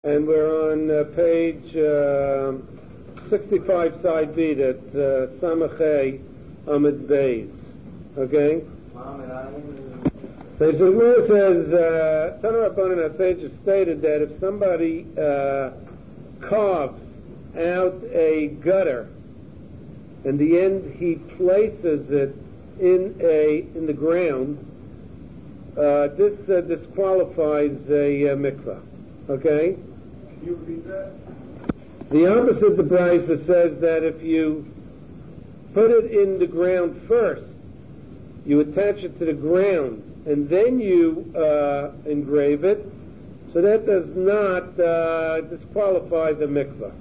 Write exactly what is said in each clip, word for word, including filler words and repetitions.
And we're on uh, page uh, sixty-five, side B, that uh, Samachay Amid Beis. Okay? So the Gemara says, uh, Tana Rabbanan, our sages stated that if somebody uh, carves out a gutter, in the end he places it in a in the ground, uh, this uh, disqualifies a uh, mikvah. Okay? Can you repeat that? The opposite, the Brisa says that if you put it in the ground first, you attach it to the ground, and then you uh, engrave it, so that does not uh, disqualify the mikvah.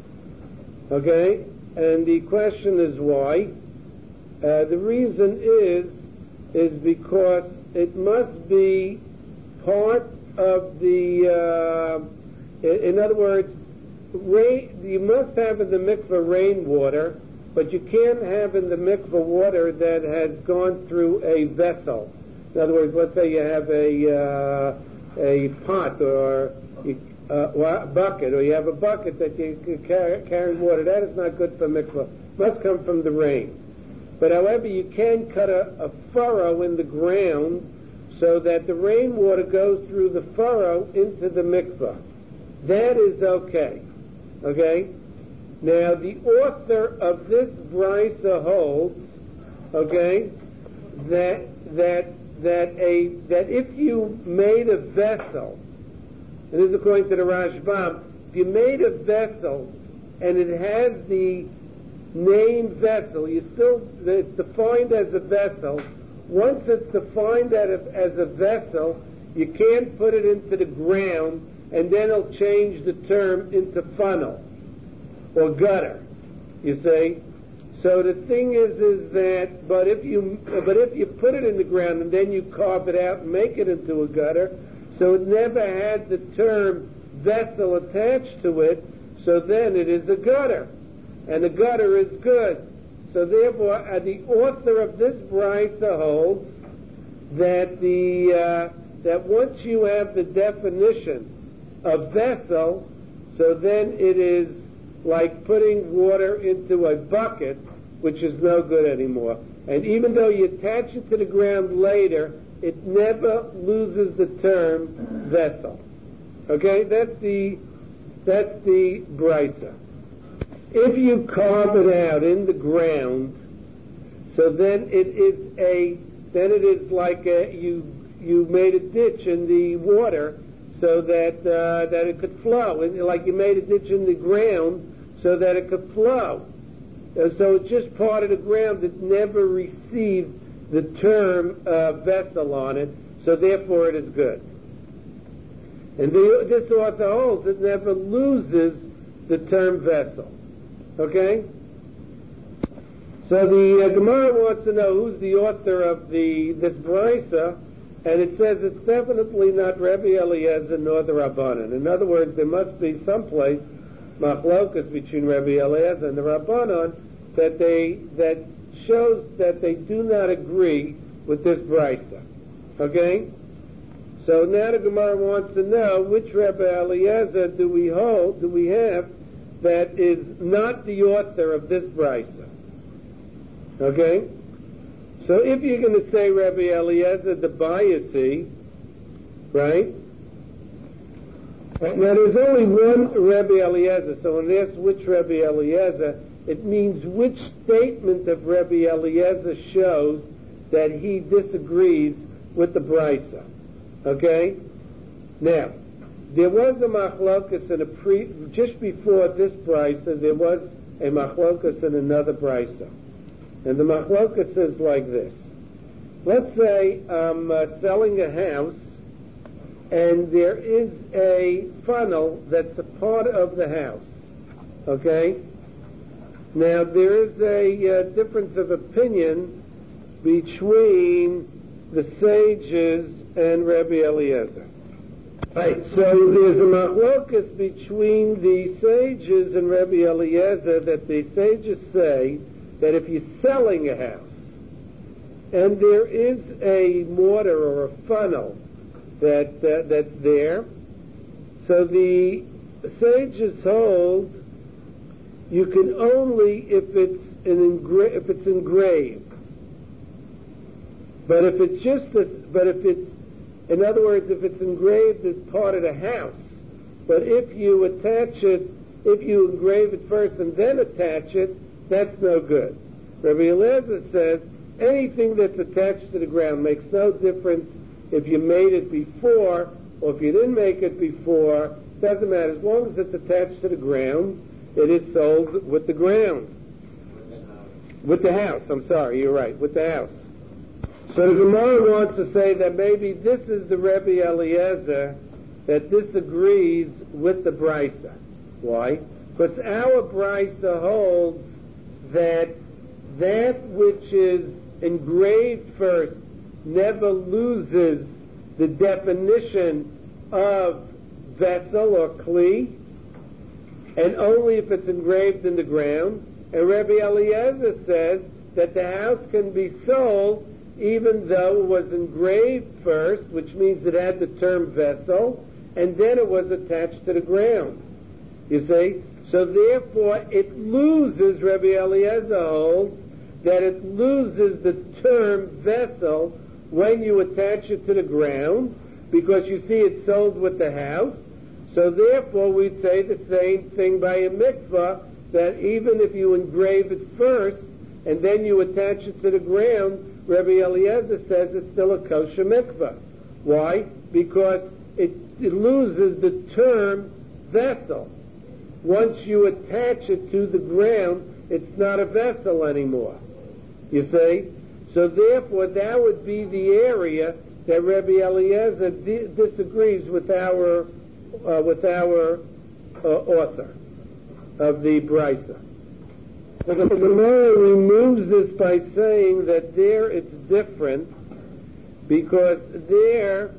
Okay? And the question is why? Uh, the reason is, is because it must be part of the, uh, in other words, rain, you must have in the mikvah rainwater, but you can't have in the mikvah water that has gone through a vessel. In other words, let's say you have a uh, a pot or uh, a bucket, or you have a bucket that you can carry, carry water. That is not good for mikvah. It must come from the rain. But however, you can cut a, a furrow in the ground so that the rainwater goes through the furrow into the mikvah. That is okay. Okay? Now, the author of this brisa holds, okay, that that that a that if you made a vessel, and this is according to the Rashbam, if you made a vessel and it has the name vessel, you still it's defined as a vessel. Once it's defined as a, as a vessel, you can't put it into the ground, and then it'll change the term into funnel or gutter. You see? So the thing is, is that, but if you, but if you put it in the ground and then you carve it out and make it into a gutter, so it never had the term vessel attached to it, so then it is a gutter, and the gutter is good. So therefore, uh, the author of this brisa holds that the uh, that once you have the definition of vessel, so then it is like putting water into a bucket, which is no good anymore. And even though you attach it to the ground later, it never loses the term vessel. Okay, that's the that's the brisa. If you carve it out in the ground, so then it is a then it is like a, you you made a ditch in the water so that uh, that it could flow, and like you made a ditch in the ground so that it could flow. Uh, so it's just part of the ground that never received the term uh, vessel on it, so therefore it is good. And the, this author holds it never loses the term vessel. Okay? So the uh, Gemara wants to know who's the author of the this brisa, and it says it's definitely not Rabbi Eliezer nor the Rabbanan. In other words, there must be someplace machlokas between Rabbi Eliezer and the Rabbanan that they that shows that they do not agree with this brisa. Okay? So now the Gemara wants to know which Rabbi Eliezer do we hold, do we have, that is not the author of this brisa. Okay? So if you're going to say Rabbi Eliezer the Bayasi, right? Now there's only one Rabbi Eliezer, so when they ask which Rabbi Eliezer, it means which statement of Rabbi Eliezer shows that he disagrees with the brisa. Okay? Now, there was a machlokas in a pre, just before this brisa, there was a machlokas in another brisa. And the machlokas is like this. Let's say I'm uh, selling a house, and there is a funnel that's a part of the house. Okay? Now, there is a uh, difference of opinion between the sages and Rabbi Eliezer. Right, so there's a machlokas between the sages and Rabbi Eliezer that the sages say that if you're selling a house and there is a mortar or a funnel that uh, that's there, so the sages hold you can only if it's an engra- if it's engraved. But if it's just this, but if it's, in other words, if it's engraved as part of the house, but if you attach it, if you engrave it first and then attach it, that's no good. Rabbi Eliezer says anything that's attached to the ground makes no difference if you made it before or if you didn't make it before. Doesn't matter. As long as it's attached to the ground, it is sold with the ground. With the house. I'm sorry, you're right. With the house. So the Gemara wants to say that maybe this is the Rebbe Eliezer that disagrees with the Brisa. Why? Because our Brisa holds that that which is engraved first never loses the definition of vessel or kli, and only if it's engraved in the ground. And Rebbe Eliezer says that the house can be sold even though it was engraved first, which means it had the term vessel, and then it was attached to the ground. You see? So therefore it loses, Rebbe Eliezer holds, that it loses the term vessel when you attach it to the ground, because you see it's sold with the house. So therefore we'd say the same thing by a mikvah, that even if you engrave it first and then you attach it to the ground, Rebbe Eliezer says it's still a kosher mikvah. Why? Because it, it loses the term vessel. Once you attach it to the ground, it's not a vessel anymore. You see? So therefore, that would be the area that Rebbe Eliezer di- disagrees with our uh, with our uh, author of the Brisa. So the Gemara removes this by saying that there it's different, because there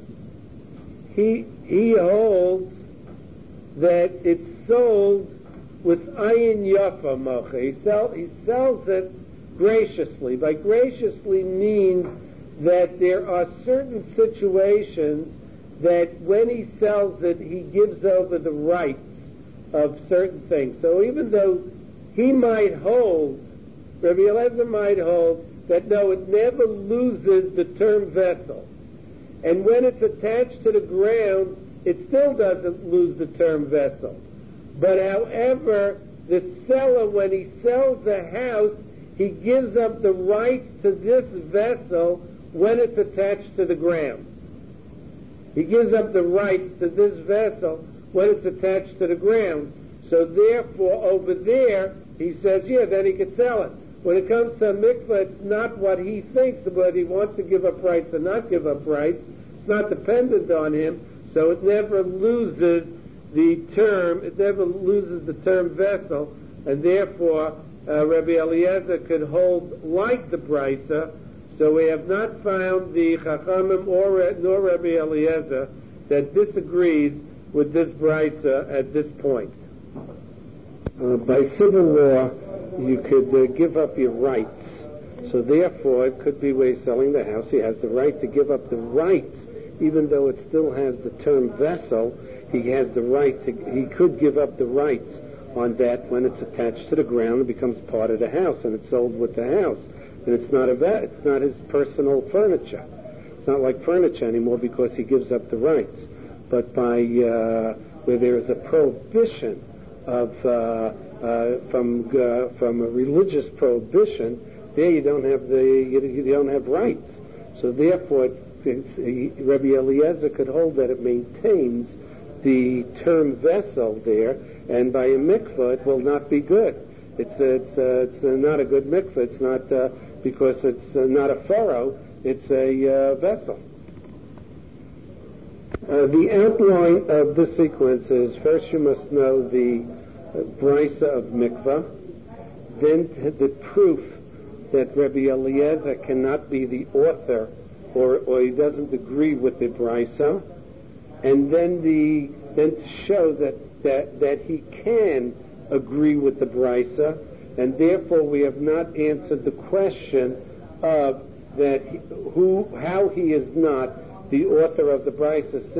he he holds that it's sold with ayin yafa mocha. He, sell, he sells it graciously. By graciously means that there are certain situations that when he sells it, he gives over the rights of certain things. So even though he might hold, Rabbi Eliezer might hold, that no, it never loses the term vessel. And when it's attached to the ground, it still doesn't lose the term vessel. But however, the seller, when he sells the house, he gives up the rights to this vessel when it's attached to the ground. He gives up the rights to this vessel when it's attached to the ground. So therefore, over there, he says, yeah, then he could sell it. When it comes to a mikvah, it's not what he thinks, but he wants to give up rights or not give up rights. It's not dependent on him, so it never loses the term, it never loses the term vessel, and therefore, uh, Rabbi Eliezer could hold like the Brisa. So we have not found the Chachamim or nor Rabbi Eliezer that disagrees with this Brisa at this point. Uh, by civil law, you could uh, give up your rights. So therefore, it could be where he's selling the house. He has the right to give up the rights, even though it still has the term vessel. He has the right to, he could give up the rights on that when it's attached to the ground. It becomes part of the house, and it's sold with the house. And it's not a vet, it's not his personal furniture. It's not like furniture anymore because he gives up the rights. But by uh, where there is a prohibition of uh, uh, from uh, from a religious prohibition, there you don't have the you, you don't have rights. So therefore, it's, it's, Rabbi Eliezer could hold that it maintains the term vessel there, and by a mikvah it will not be good. It's it's uh, it's uh, not a good mikvah. It's not uh, because it's uh, not a furrow. It's a uh, vessel. Uh, the outline of this sequence is: first you must know the uh, brisa of mikvah, then the proof that Rabbi Eliezer cannot be the author, or or he doesn't agree with the brisa, and then the then to show that that that he can agree with the brisa, and therefore we have not answered the question of that he, who how he is not the author of the brisa, since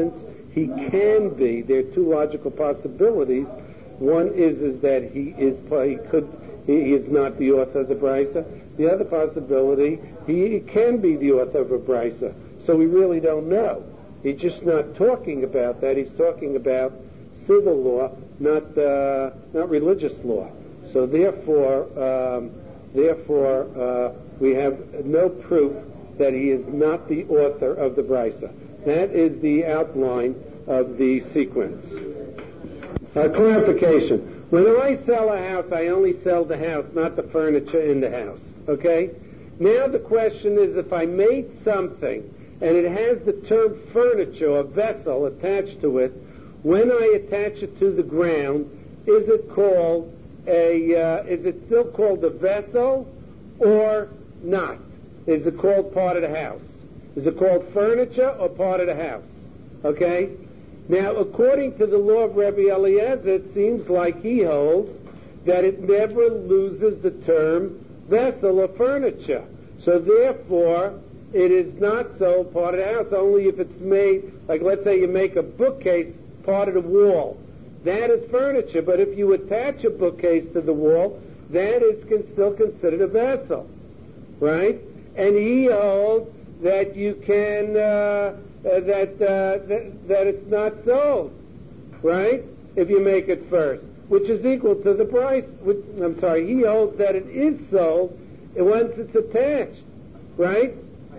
he can be. There are two logical possibilities. One is is that he is he could he, he is not the author of the brisa. The other possibility, he can be the author of a brisa. So we really don't know. He's just not talking about that. He's talking about civil law, not uh, not religious law. So therefore, um, therefore, uh, we have no proof that he is not the author of the brisa. That is the outline of the sequence. Uh, clarification. When I sell a house, I only sell the house, not the furniture in the house. Okay? Now the question is, if I made something and it has the term furniture or vessel attached to it, when I attach it to the ground, is it called a, uh, is it still called a vessel or not? Is it called part of the house? Is it called furniture or part of the house? Okay? Now, according to the law of Rabbi Eliezer, it seems like he holds that it never loses the term vessel or furniture. So therefore, it is not so part of the house, only if it's made, like let's say you make a bookcase part of the wall. That is furniture, but if you attach a bookcase to the wall, that is can still considered a vessel. Right? And he holds that you can, uh, uh, that, uh, that that it's not sold, right? If you make it first, which is equal to the price. Which, I'm sorry, he holds that it is sold once it's attached, right?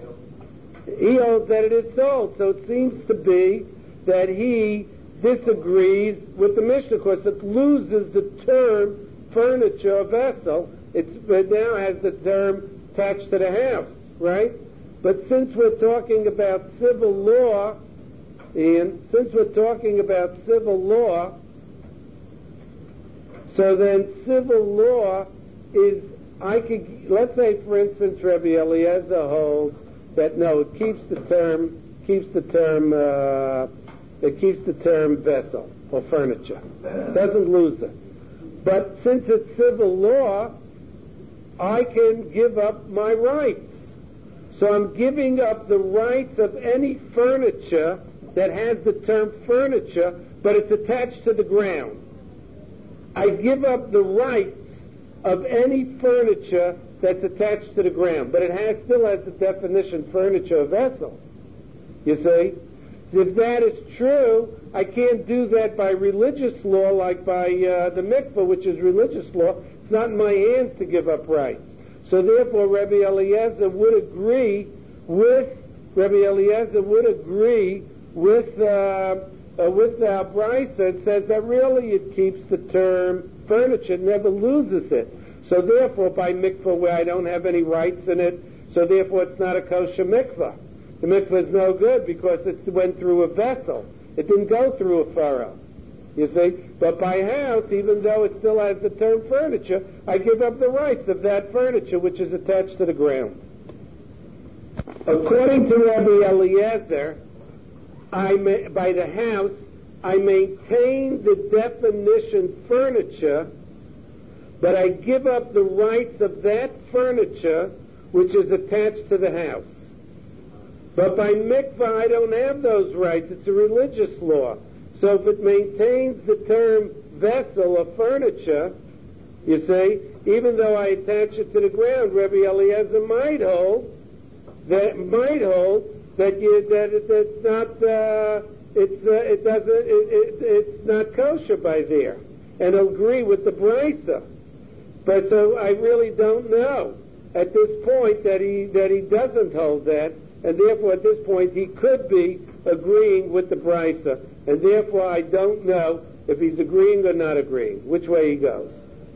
He holds that it is sold. So it seems to be that he disagrees with the Mishnah because it loses the term furniture or vessel. It's, it now has the term attached to the house, right? But since we're talking about civil law, Ian, since we're talking about civil law, so then civil law is, I could, let's say for instance Rabbi Eliezer holds that no, it keeps the term, keeps the term, uh, it keeps the term vessel or furniture. Doesn't lose it. But since it's civil law, I can give up my rights. So I'm giving up the rights of any furniture that has the term furniture, but it's attached to the ground. I give up the rights of any furniture that's attached to the ground, but it has still has the definition furniture or vessel. You see? If that is true, I can't do that by religious law like by uh, the mikveh, which is religious law. It's not in my hands to give up rights. So therefore, Rabbi Eliezer would agree with Rabbi Eliezer would agree with uh, uh, with our brisa. It says that really it keeps the term furniture, it never loses it. So therefore, by mikveh where I don't have any rights in it, so therefore it's not a kosher mikveh. The mikveh is no good because it went through a vessel. It didn't go through a furrow. You see? But by house, even though it still has the term furniture, I give up the rights of that furniture which is attached to the ground. According to Rabbi Eliezer, I may, by the house, I maintain the definition furniture, but I give up the rights of that furniture which is attached to the house. But by mikvah, I don't have those rights. It's a religious law. So if it maintains the term vessel or furniture, you see, even though I attach it to the ground, Rabbi Eliezer might hold that might hold that you that it, it's not uh, it's uh, it doesn't it, it, it's not kosher by there, and I'll agree with the brisa. But so I really don't know at this point that he that he doesn't hold that, and therefore at this point he could be agreeing with the brisa. And therefore, I don't know if he's agreeing or not agreeing, which way he goes.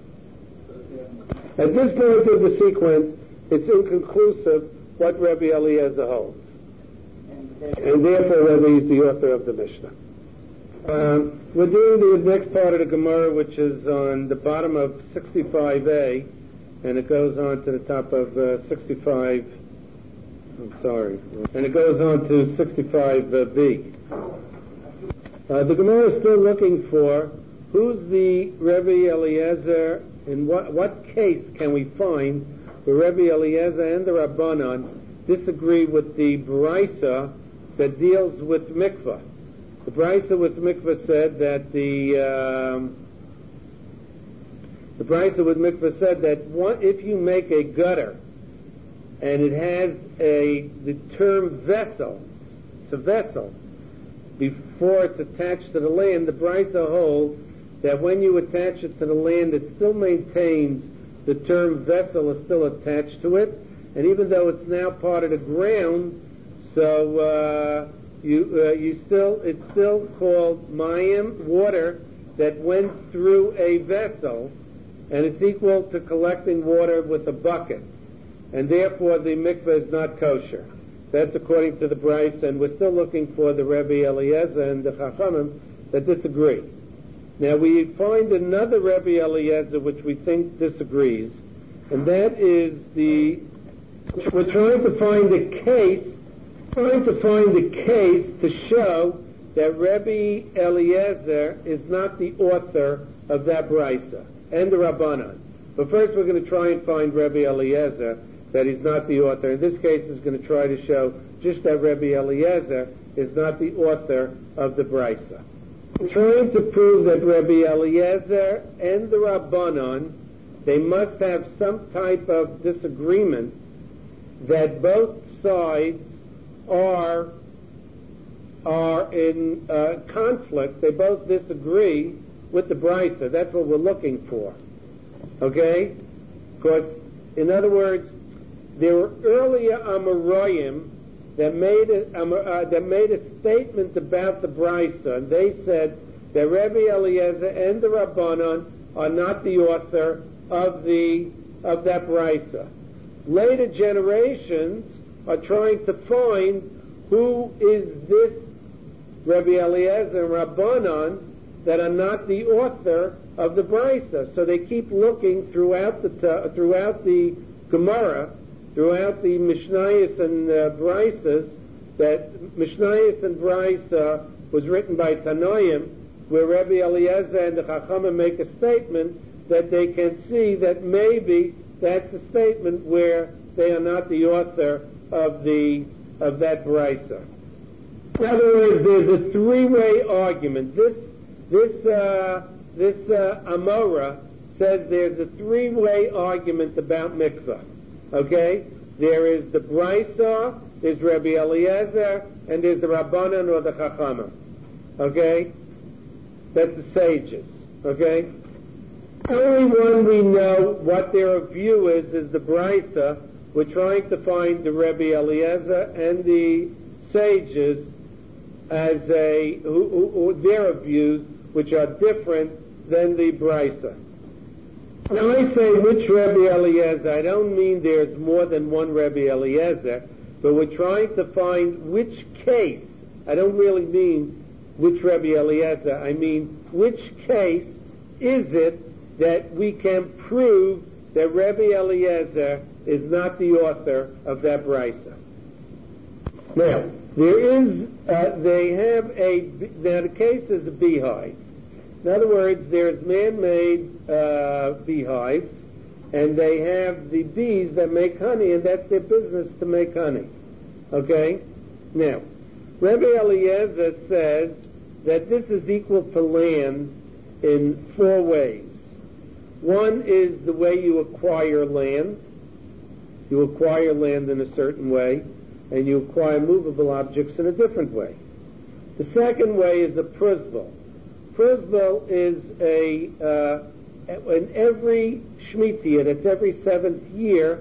At this point of the sequence, it's inconclusive what Rabbi Eliezer holds. And therefore, whether he's the author of the Mishnah. Um, we're doing the next part of the Gemara, which is on the bottom of sixty-five A, and it goes on to the top of uh, sixty-five, I'm sorry, and it goes on to sixty-five B. Uh, the Gemara is still looking for who's the Rebbe Eliezer, in what, what case can we find where Rebbe Eliezer and the Rabbanan disagree with the Brisa that deals with mikvah. The Brisa with mikvah said that the um, the Brisa with mikvah said that one, if you make a gutter and it has a the term vessel, it's a vessel, before it's attached to the land, the Brisa holds that when you attach it to the land, it still maintains the term vessel is still attached to it, and even though it's now part of the ground, so uh, you uh, you still it's still called mayim, water that went through a vessel, and it's equal to collecting water with a bucket, and therefore the mikveh is not kosher. That's according to the Bryce, and we're still looking for the Rebbe Eliezer and the Chachamim that disagree. Now we find another Rebbe Eliezer which we think disagrees, and that is the, we're trying to find a case, trying to find a case to show that Rebbe Eliezer is not the author of that Brisa, and the Rabbanan. But first we're going to try and find Rebbe Eliezer that he's not the author. In this case, is going to try to show just that Rebbe Eliezer is not the author of the Brisa. We're trying to prove that Rebbe Eliezer and the Rabbanon, they must have some type of disagreement that both sides are are in uh, conflict. They both disagree with the Brisa. That's what we're looking for. Okay? Because, in other words, there were earlier Amoraim that made a, uh, that made a statement about the Brisa, and they said that Rebbe Eliezer and the Rabbanon are not the author of the of that Brisa. Later generations are trying to find who is this Rebbe Eliezer and Rabbanon that are not the author of the Brisa. So they keep looking throughout the throughout the Gemara, throughout the Mishnayos and uh, Brisas, that Mishnayos and Brisa was written by Tanoim, where Rebbe Eliezer and the Chachamim make a statement that they can see that maybe that's a statement where they are not the author of the of that Brisa. In other words, there's a three-way argument. This this uh, this uh, Amora says there's a three-way argument about mikvah. Okay, there is the Brisa, there's Rebbe Eliezer, and there's the Rabbanan or the Chachamim. Okay, that's the sages. Okay, the only one we know what their view is is the Brisa. We're trying to find the Rebbe Eliezer and the sages as a who, who, who, their views, which are different than the Brisa. Now I say which Rebbe Eliezer, I don't mean there's more than one Rebbe Eliezer, but we're trying to find which case, I don't really mean which Rebbe Eliezer, I mean which case is it that we can prove that Rebbe Eliezer is not the author of that Brisa. Now, there is, uh, they have a, now the case is a beehive. In other words, there's man-made uh, beehives, and they have the bees that make honey, and that's their business to make honey. Okay? Now, Rebbe Eliezer says that this is equal to land in four ways. One is the way you acquire land. You acquire land in a certain way, and you acquire movable objects in a different way. The second way is a pruzbel. Pruzbel is a, uh, in every Shemitah year, that's every seventh year,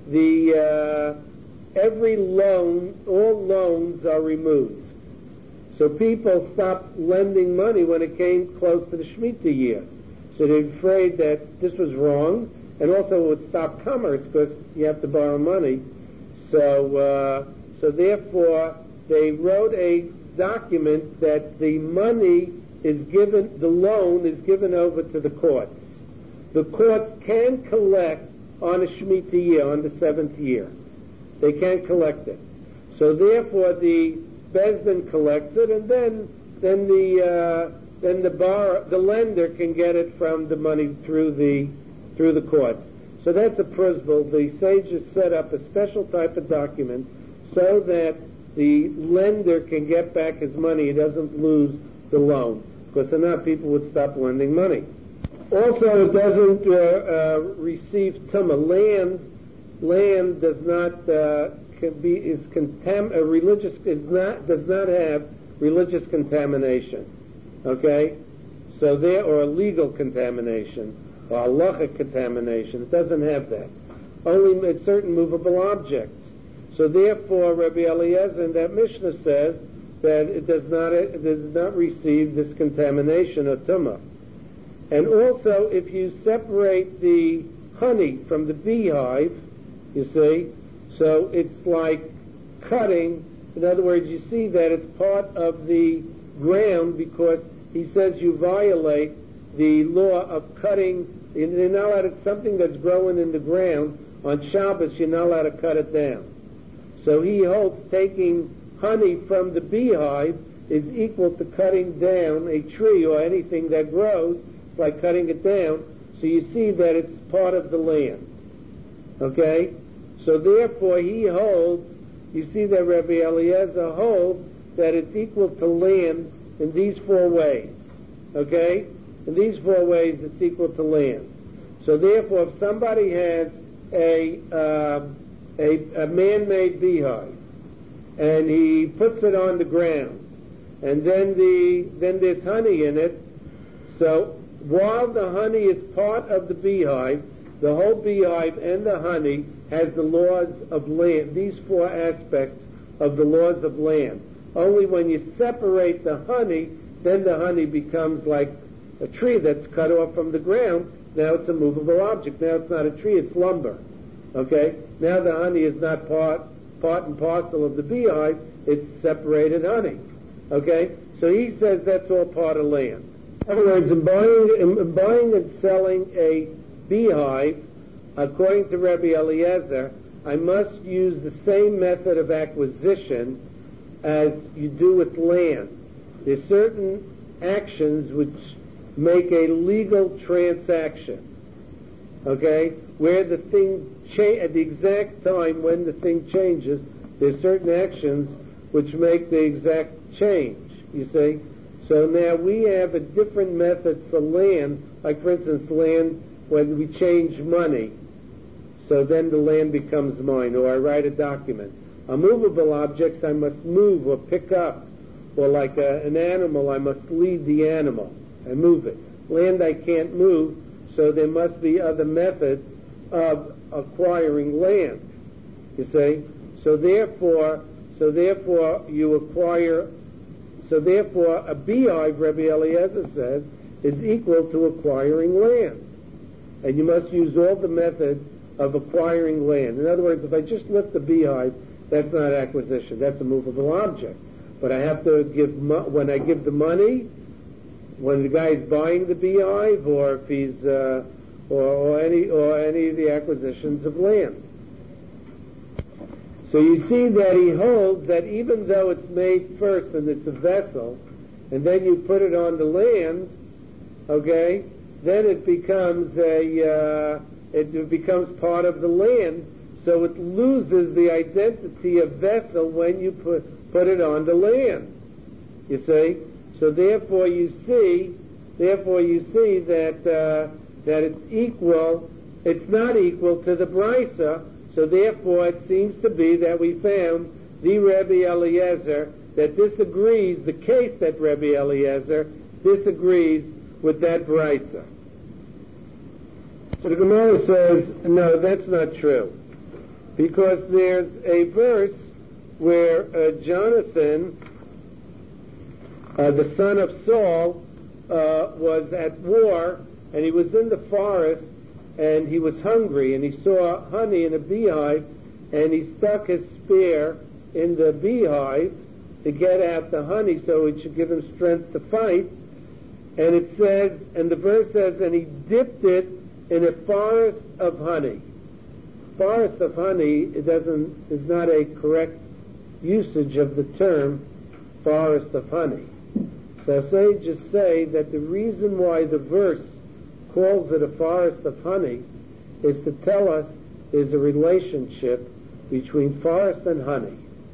the, uh, every loan, all loans are removed. So people stopped lending money when it came close to the Shemitah year. So they're afraid that this was wrong, and also it would stop commerce because you have to borrow money. So, uh, so therefore, they wrote a document that the money is given, the loan is given over to the courts. The courts can collect on a Shemitah year, on the seventh year. They can collect it. So therefore, the Bezdin collects it, and then then the uh, then the bar the lender can get it from the money through the through the courts. So that's a pruzbel. The sages set up a special type of document so that the lender can get back his money. He doesn't lose the loan, because if not, people would stop lending money. Also, it doesn't uh, uh, receive tumah. Land, land does not uh, can be is contam a religious is not does not have religious contamination. Okay, so there or legal contamination or halachic contamination. It doesn't have that. Only certain movable objects. So therefore, Rabbi Eliezer in that Mishnah says that it does not it does not receive this contamination or tumah. And also, if you separate the honey from the beehive, you see, so it's like cutting. In other words, you see that it's part of the ground, because he says you violate the law of cutting. You're not allowed to, something that's growing in the ground on Shabbos, you're not allowed to cut it down. So he holds taking honey from the beehive is equal to cutting down a tree or anything that grows. It's like cutting it down. So you see that it's part of the land. Okay? So therefore he holds, you see that Rabbi Eliezer holds that it's equal to land in these four ways. Okay? In these four ways it's equal to land. So therefore, if somebody has a uh, a, a man-made beehive and he puts it on the ground, and then the then there's honey in it, so while the honey is part of the beehive, the whole beehive and the honey has the laws of land, these four aspects of the laws of land. Only when you separate the honey, then the honey becomes like a tree that's cut off from the ground. Now it's a movable object. Now it's not a tree, it's lumber. Okay? Now the honey is not part part and parcel of the beehive, it's separated honey. Okay? So he says that's all part of land. In other words, in buying, in buying and selling a beehive, according to Rabbi Eliezer, I must use the same method of acquisition as you do with land. There's certain actions which make a legal transaction, okay, where the thing cha- at the exact time when the thing changes, there's certain actions which make the exact change, you see. So now we have a different method for land, like for instance land when we change money, so then the land becomes mine, or I write a document. On movable objects I must move or pick up, or like a, an animal I must lead the animal and move it. Land I can't move, so there must be other methods of acquiring land. You see? So therefore, so therefore you acquire, so therefore a beehive, Rabbi Eliezer says, is equal to acquiring land. And you must use all the methods of acquiring land. In other words, if I just lift the beehive, that's not acquisition, that's a movable object. But I have to give, mo- when I give the money, when the guy's buying the beehive, or if he's, uh, or, or any, or any of the acquisitions of land. So you see that he holds that even though it's made first and it's a vessel, and then you put it on the land, okay, then it becomes a, uh, it becomes part of the land, so it loses the identity of vessel when you put, put it on the land. You see? So therefore you see, therefore you see that uh, that it's equal. It's not equal to the brisa. So therefore it seems to be that we found the Rabbi Eliezer that disagrees. The case that Rabbi Eliezer disagrees with that brisa. So the Gemara says, no, that's not true, because there's a verse where uh, Jonathan, Uh, the son of Saul, uh, was at war, and he was in the forest, and he was hungry, and he saw honey in a beehive, and he stuck his spear in the beehive to get at the honey so it should give him strength to fight. And it says, and the verse says, and he dipped it in a forest of honey. Forest of honey, it doesn't, is not a correct usage of the term forest of honey. So I say, just say that the reason why the verse calls it a forest of honey is to tell us there's a relationship between forest and honey.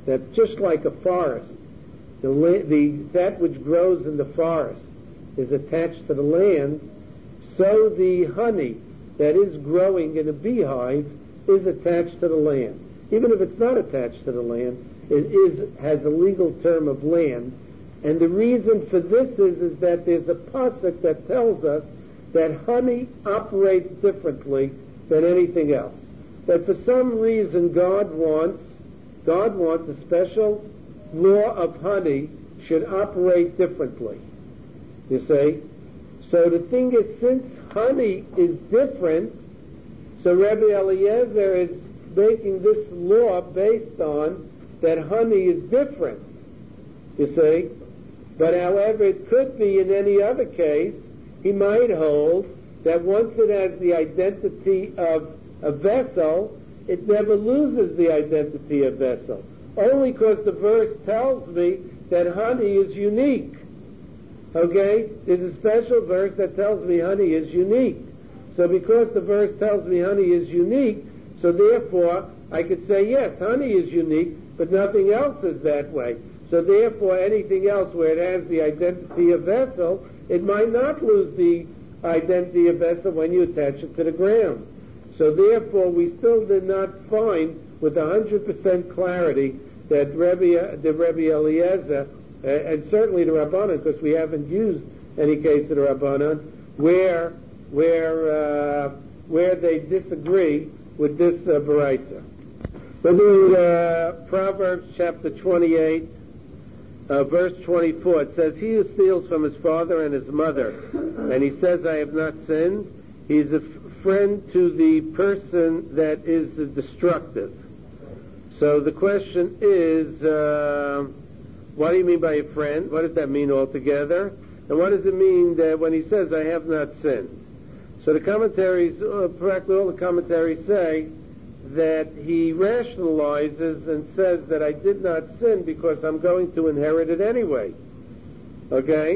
that just like a forest, the, the that which grows in the forest is attached to the land, so the honey that is growing in a beehive is attached to the land. Even if it's not attached to the land, it is has a legal term of land. And the reason for this is, is that there's a pasuk that tells us that honey operates differently than anything else. That for some reason God wants, God wants a special law of honey should operate differently. You see? So the thing is, since honey is different, so Rabbi Eliezer is making this law based on that honey is different. You see? But however, it could be in any other case, he might hold that once it has the identity of a vessel, it never loses the identity of vessel. Only because the verse tells me that honey is unique. Okay? There's a special verse that tells me honey is unique. So because the verse tells me honey is unique, so therefore I could say, yes, honey is unique, but nothing else is that way. So therefore anything else where it has the identity of vessel, it might not lose the identity of vessel when you attach it to the ground. So therefore we still did not find with one hundred percent clarity that Rebbe, the Rebbe Eliezer, uh, and certainly the Rabbanan, because we haven't used any case of the Rabbanan, where where uh, where they disagree with this uh, Baraisa. We're doing uh, Proverbs chapter twenty-eight, uh, verse twenty-four. It says, "He who steals from his father and his mother, and he says, I have not sinned, he is a f- friend to the person that is uh, destructive." So the question is, uh, what do you mean by a friend? What does that mean altogether? And what does it mean that when he says, I have not sinned? So the commentaries, uh, practically all the commentaries say that he rationalizes and says that I did not sin because I'm going to inherit it anyway. Okay?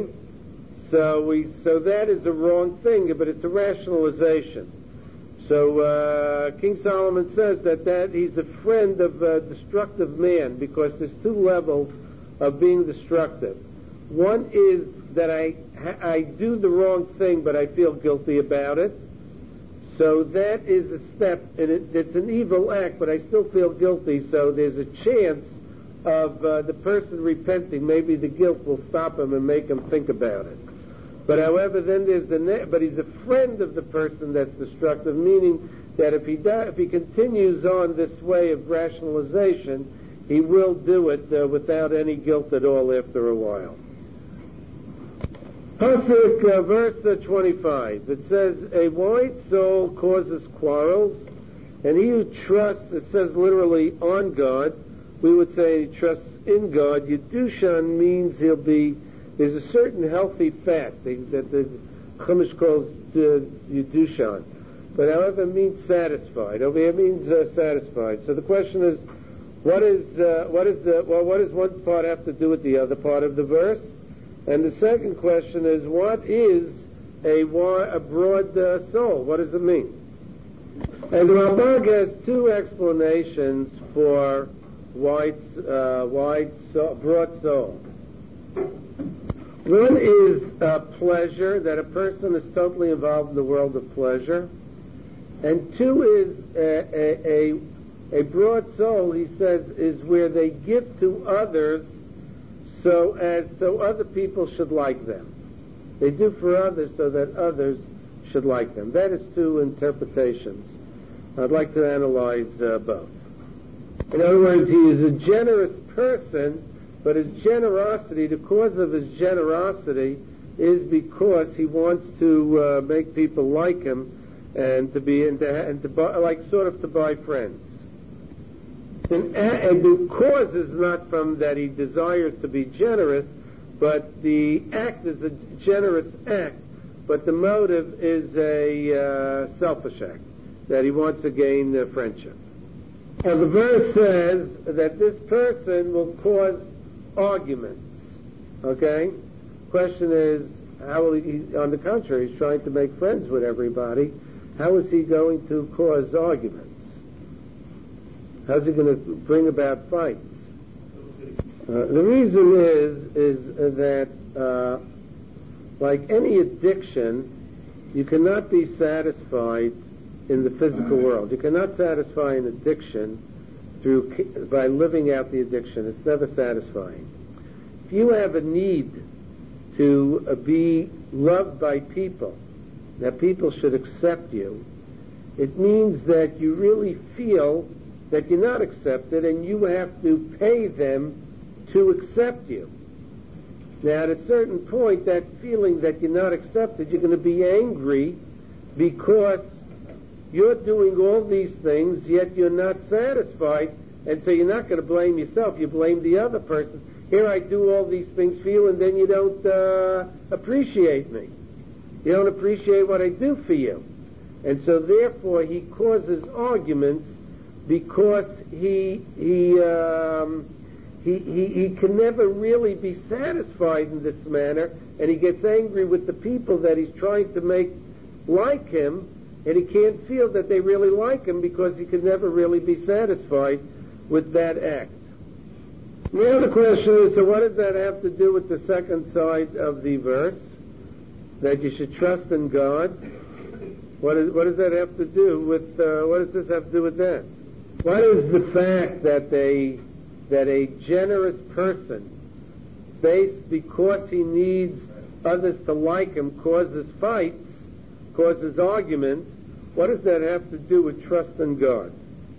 So we, so that is the wrong thing, but it's a rationalization. So uh, King Solomon says that, that he's a friend of a destructive man because there's two levels of being destructive. One is that I I do the wrong thing, but I feel guilty about it. So that is a step, and it, it's an evil act, but I still feel guilty. So there's a chance of uh, the person repenting. Maybe the guilt will stop him and make him think about it. But however, then there's the ne- but he's a friend of the person that's destructive, meaning that if he di- if he continues on this way of rationalization, he will do it uh, without any guilt at all after a while. Pasuk, uh, verse uh, twenty-five. It says, "A wise soul causes quarrels, and he who trusts," it says literally on God. We would say he trusts in God. Yedushan means he'll be. There's a certain healthy fat that the Chumash calls uh, Yedushan. But however, it means satisfied. Over here it means uh, satisfied. So the question is, what is uh, what is the well? What does one part have to do with the other part of the verse? And the second question is, what is a, a broad uh, soul? What does it mean? And the Rambam has two explanations for wide, uh, wide soul, broad soul. One is uh, pleasure, that a person is totally involved in the world of pleasure. And two is a, a, a broad soul, he says, is where they give to others so as so other people should like them. They do for others so that others should like them. That is two interpretations. I'd like to analyze uh, both. In other words, he is a generous person, but his generosity, the cause of his generosity is because he wants to uh, make people like him and to be and to, and to buy, like sort of to buy friends. And, and the cause is not from that he desires to be generous, but the act is a generous act, but the motive is a uh, selfish act, that he wants to gain uh, friendship. And the verse says that this person will cause arguments. Okay? Question is, how will he, on the contrary, he's trying to make friends with everybody. How is he going to cause arguments? How's he going to bring about fights? Uh, the reason is is uh, that, uh, like any addiction, you cannot be satisfied in the physical world. You cannot satisfy an addiction through by living out the addiction. It's never satisfying. If you have a need to uh, be loved by people, that people should accept you, it means that you really feel that you're not accepted and you have to pay them to accept you. Now, at a certain point, that feeling that you're not accepted, you're going to be angry because you're doing all these things, yet you're not satisfied, and so you're not going to blame yourself, you blame the other person. Here I do all these things for you, and then you don't uh, appreciate me. You don't appreciate what I do for you. And so therefore he causes arguments because he he um, he, he he can never really be satisfied in this manner, and he gets angry with the people that he's trying to make like him, and he can't feel that they really like him because he can never really be satisfied with that act. Now the question is, so what does that have to do with the second side of the verse? That you should trust in God? What, is, what does that have to do with, uh, what does this have to do with that? What is the fact that a, that a generous person, based because he needs others to like him, causes fights, causes arguments? What does that have to do with trust in God?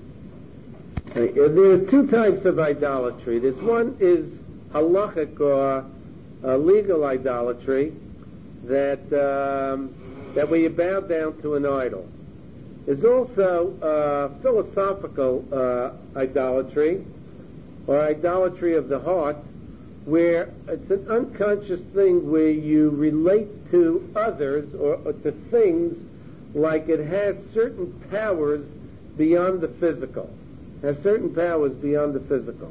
Okay, there are two types of idolatry. This one is halachic or uh, legal idolatry, that um, that where you bow down to an idol. There's also uh, philosophical uh, idolatry, or idolatry of the heart, where it's an unconscious thing where you relate to others or, or to things like it has certain powers beyond the physical. Has certain powers beyond the physical.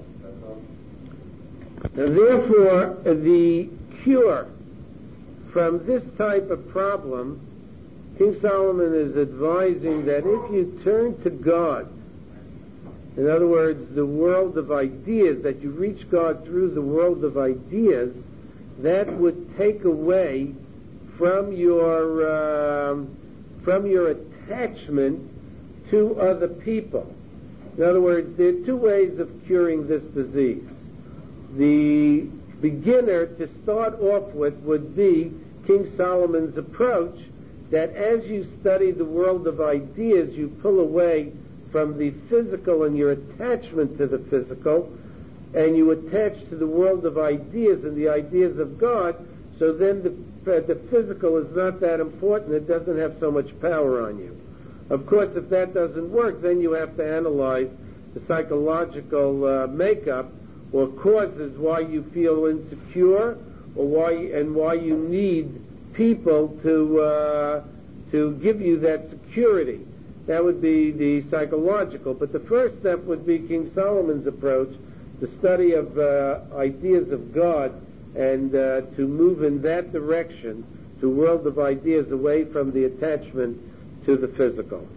And therefore, the cure from this type of problem, King Solomon is advising that if you turn to God, in other words, the world of ideas, that you reach God through the world of ideas, that would take away from your um, from your attachment to other people. In other words, there are two ways of curing this disease. The beginner to start off with would be King Solomon's approach, that as you study the world of ideas, you pull away from the physical and your attachment to the physical, and you attach to the world of ideas and the ideas of God, so then the, uh, the physical is not that important, it doesn't have so much power on you. Of course, if that doesn't work, then you have to analyze the psychological uh, makeup or causes why you feel insecure, or why and why you need people to uh, to give you that security. That would be the psychological. But the first step would be King Solomon's approach, the study of uh, ideas of God, and uh, to move in that direction, to world of ideas, away from the attachment to the physical.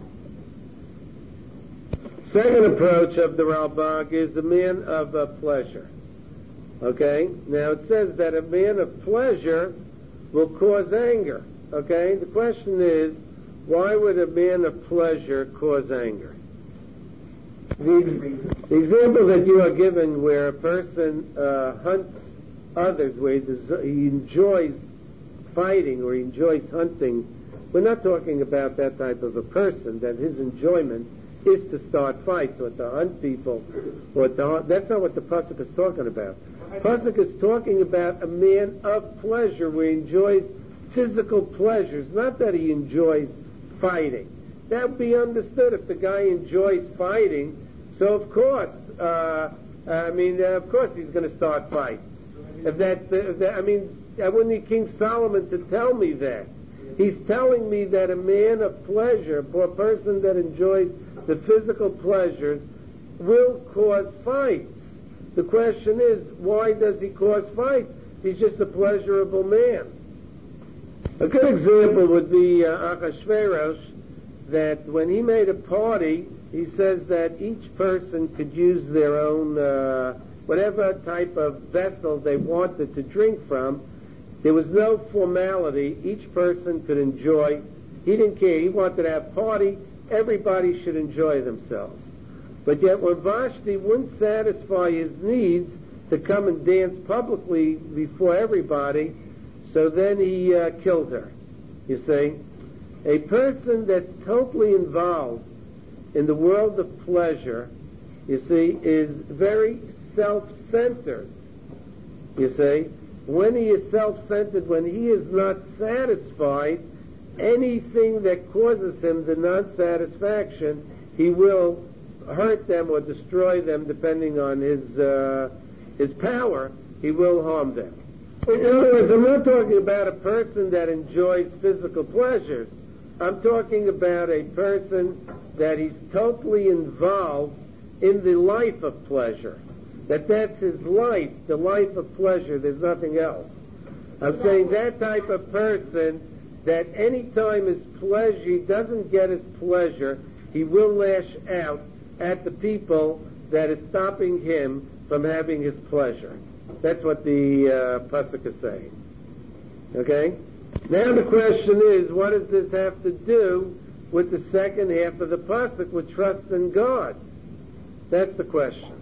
Second approach of the Ralbag is the man of uh, pleasure. Okay? Now it says that a man of pleasure will cause anger. Okay? The question is, why would a man of pleasure cause anger? The, ex- the example that you are given where a person uh, hunts others, where he, des- he enjoys fighting or he enjoys hunting, we're not talking about that type of a person, that his enjoyment is to start fights or to hunt people. Or to hunt. That's not what the Pasuk is talking about. Pasuk is talking about a man of pleasure where he enjoys physical pleasures, not that he enjoys fighting. That would be understood if the guy enjoys fighting. So of course, uh, I mean, uh, of course he's going to start fights. If that, if that, I mean, I wouldn't need King Solomon to tell me that. He's telling me that a man of pleasure, a person that enjoys the physical pleasures, will cause fights. The question is, why does he cause fights? He's just a pleasurable man. A good example would be uh, Achashverosh, that when he made a party, he says that each person could use their own uh, whatever type of vessel they wanted to drink from. There was no formality. Each person could enjoy. He didn't care. He wanted to have party. Everybody should enjoy themselves. But yet when Vashti wouldn't satisfy his needs to come and dance publicly before everybody, so then he uh, killed her. You see? A person that's totally involved in the world of pleasure, you see, is very self-centered. You see? When he is self-centered, when he is not satisfied, anything that causes him the non-satisfaction, he will hurt them or destroy them depending on his uh, his power. He will harm them. In other words, I'm not talking about a person that enjoys physical pleasures. I'm talking about a person that he's totally involved in the life of pleasure. That that's his life, the life of pleasure. There's nothing else. I'm saying that type of person that any time his pleasure, he doesn't get his pleasure, he will lash out at the people that is stopping him from having his pleasure. That's what the uh, pasuk is saying. Okay? Now the question is, what does this have to do with the second half of the pasuk, with trust in God? That's the question.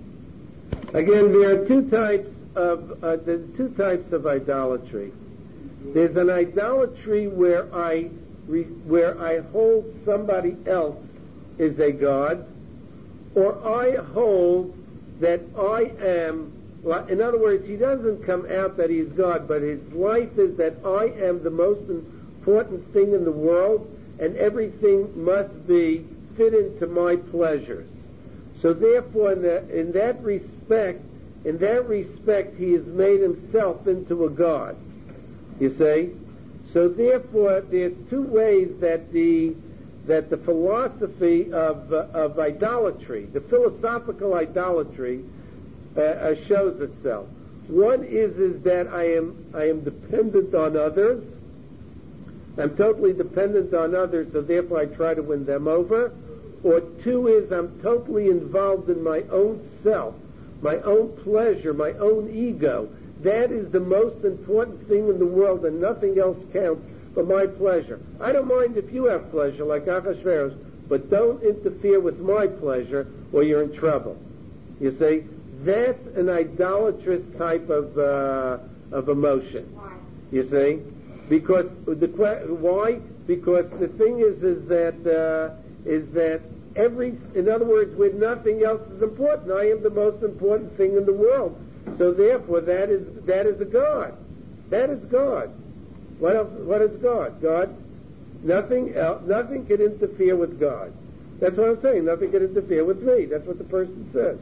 Again, there are two types of uh, there's two types of idolatry. There's an idolatry where I re, where I hold somebody else is a god, or I hold that I am. In other words, he doesn't come out that he's God, but his life is that I am the most important thing in the world, and everything must be fit into my pleasures. So therefore, in, the, in that respect, in that respect, he has made himself into a god. You see? So therefore, there's two ways that the that the philosophy of uh, of idolatry, the philosophical idolatry, uh, uh, shows itself. One is is that I am I am dependent on others. I'm totally dependent on others, so therefore I try to win them over. Or two is I'm totally involved in my own self, my own pleasure, my own ego. That is the most important thing in the world, and nothing else counts but my pleasure. I don't mind if you have pleasure, like Achashverosh, but don't interfere with my pleasure, or you're in trouble. You see, that's an idolatrous type of uh, of emotion. Why? You see, because the why? Because the thing is, is that uh, is that every, in other words, when nothing else is important, I am the most important thing in the world. So therefore, that is that is a God. That is God. What else? What is God? God. Nothing else. Nothing can interfere with God. That's what I'm saying. Nothing can interfere with me. That's what the person says.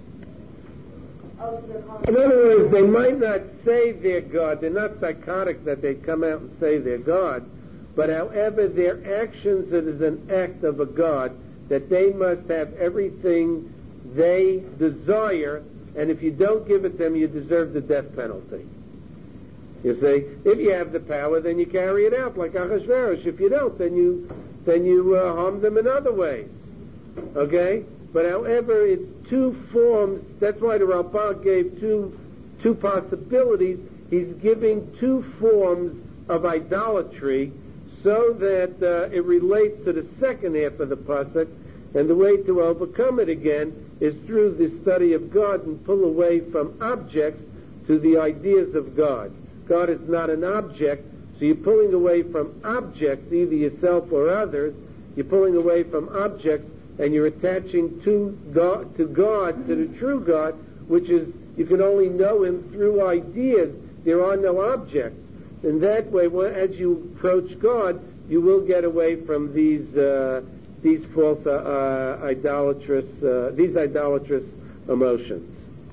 In other words, they might not say they're God. They're not psychotic that they come out and say they're God. But however, their actions, it is an act of a God, that they must have everything they desire, and if you don't give it them, you deserve the death penalty. You see, if you have the power, then you carry it out, like Achashverosh. If you don't, then you then you uh, harm them in other ways. Okay? But however, it's two forms. That's why the Ralbag gave two two possibilities. He's giving two forms of idolatry, so that uh, it relates to the second half of the pasuk, and the way to overcome it again is through the study of God and pull away from objects to the ideas of God. God is not an object, so you're pulling away from objects, either yourself or others. You're pulling away from objects, and you're attaching to God, to God, to the true God, which is, you can only know Him through ideas. There are no objects. In that way, as you approach God, you will get away from these uh, these false uh, uh, idolatrous uh, these idolatrous emotions.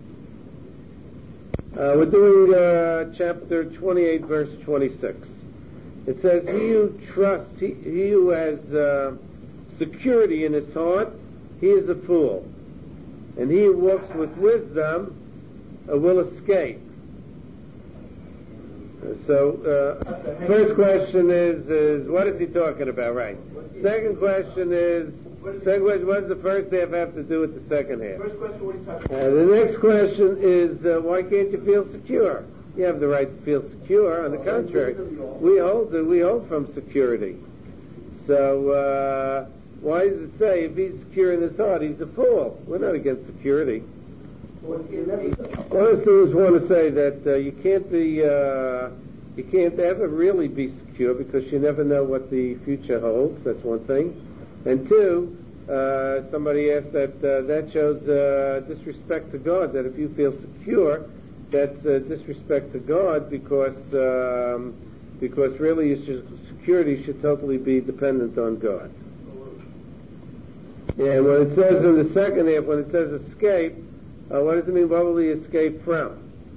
Uh, we're doing uh, chapter twenty-eight, verse twenty-six. It says, "He who trusts, he, he who has uh, security in his heart, he is a fool, and he who walks with wisdom uh, will escape." So, uh, first question is, is, what is he talking about, right? Second question is, Second question, what does the first half have to do with the second half? First question, what are you talking about? Uh, the next question is, uh, why can't you feel secure? You have the right to feel secure. On the contrary, we hold we hold from security. So uh, why does it say if he's secure in his heart, he's a fool? We're not against security. All I just want to say that uh, you can't be uh, you can't ever really be secure because you never know what the future holds. That's one thing. And two, uh, somebody asked that uh, that shows uh, disrespect to God. That if you feel secure, that's uh, disrespect to God because um, because really you should, security should totally be dependent on God. Yeah, and when it says in the second half, when it says escape, uh, what does it mean? What will he escape from?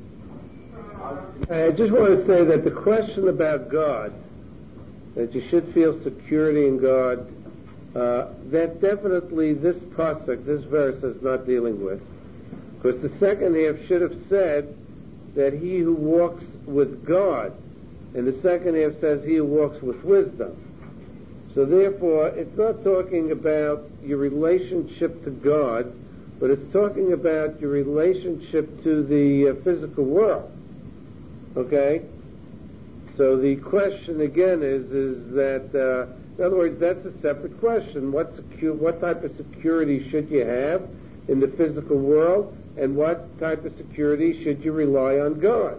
I just want to say that the question about God, that you should feel security in God, uh, that definitely this pasuk, this verse, is not dealing with. Because the second half should have said that he who walks with God, and the second half says he who walks with wisdom. So therefore, it's not talking about your relationship to God, but it's talking about your relationship to the uh, physical world. Okay? So the question again is, is that, uh, in other words, that's a separate question. What secu- what type of security should you have in the physical world, and what type of security should you rely on God?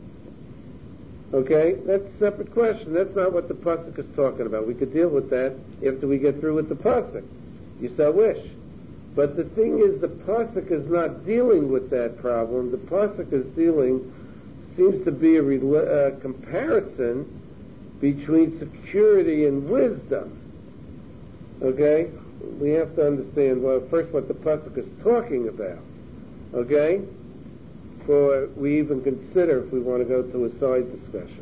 Okay? That's a separate question. That's not what the pasuk is talking about. We could deal with that after we get through with the pasuk. You so wish. But the thing is, the pasuk is not dealing with that problem. The pasuk is dealing, seems to be a re- uh, comparison between security and wisdom. Okay? We have to understand, well, first what the pasuk is talking about. Okay? Before we even consider if we want to go to a side discussion.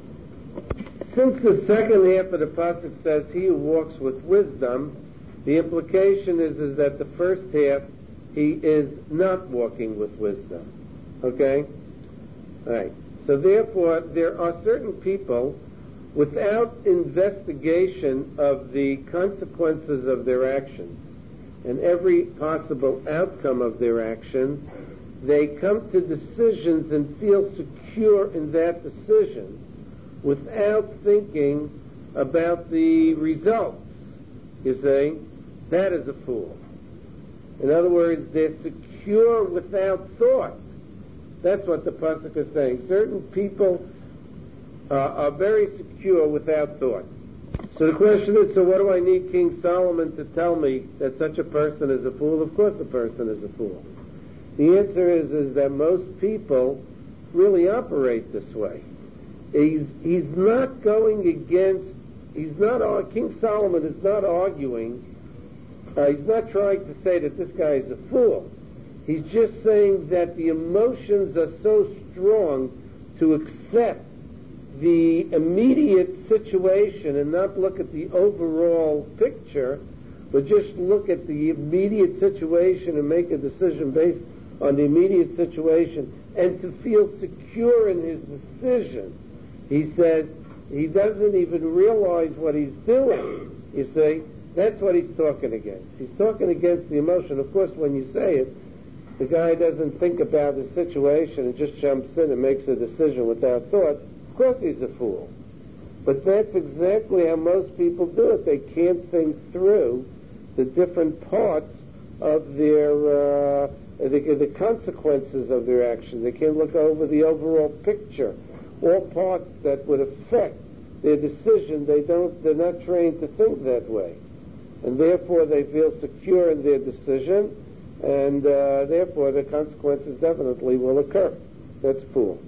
Since the second half of the pasuk says, he who walks with wisdom, the implication is, is that the first half, he is not walking with wisdom. Okay? All right. So therefore, there are certain people, without investigation of the consequences of their actions and every possible outcome of their action, they come to decisions and feel secure in that decision without thinking about the results. You see? That is a fool. In other words, they're secure without thought. That's what the pasuk is saying. Certain people uh, are very secure without thought. So the question is, so what do I need King Solomon to tell me that such a person is a fool? Of course the person is a fool. The answer is, is that most people really operate this way. He's, he's not going against, he's not, King Solomon is not arguing, uh, he's not trying to say that this guy is a fool. He's just saying that the emotions are so strong to accept the immediate situation and not look at the overall picture, but just look at the immediate situation and make a decision based on the immediate situation, and to feel secure in his decision. He said he doesn't even realize what he's doing. You see, that's what he's talking against. He's talking against the emotion. Of course, when you say it, the guy doesn't think about the situation and just jumps in and makes a decision without thought. Of course he's a fool. But that's exactly how most people do it. They can't think through the different parts of their, uh, the, the consequences of their action. They can't look over the overall picture. All parts that would affect their decision, they don't, they're not trained to think that way. And therefore they feel secure in their decision, and uh, therefore the consequences definitely will occur. That's fool.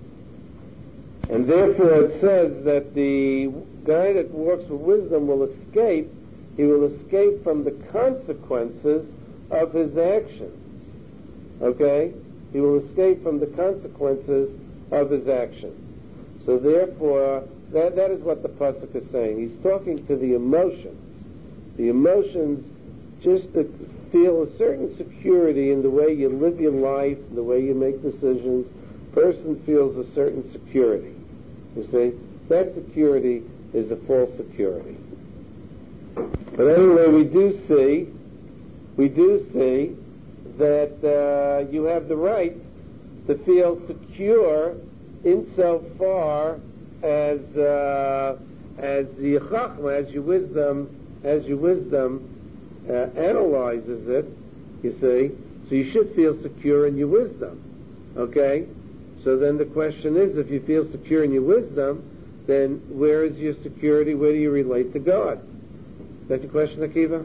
And therefore it says that the guy that walks with wisdom will escape, he will escape from the consequences of his actions. Okay? He will escape from the consequences of his actions. So therefore, that, that is what the pasuk is saying. He's talking to the emotions. The emotions just to feel a certain security in the way you live your life, the way you make decisions. Person feels a certain security. You see? That security is a false security. But anyway, we do see, we do see that uh, you have the right to feel secure insofar as uh, as the chachma, as your wisdom, as your wisdom uh, analyzes it. You see, so you should feel secure in your wisdom. Okay, so then the question is, if you feel secure in your wisdom, then where is your security? Where do you relate to God? Is that your question, Akiva?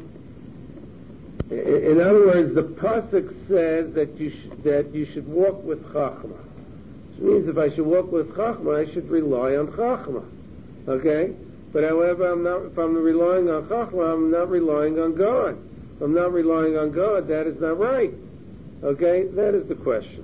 In other words, the pasuk says that you sh- that you should walk with chachma. Which means if I should walk with chachma, I should rely on chachma. Okay? But however, I'm not, if I'm relying on chachma, I'm not relying on God. If I'm not relying on God, that is not right. Okay? That is the question.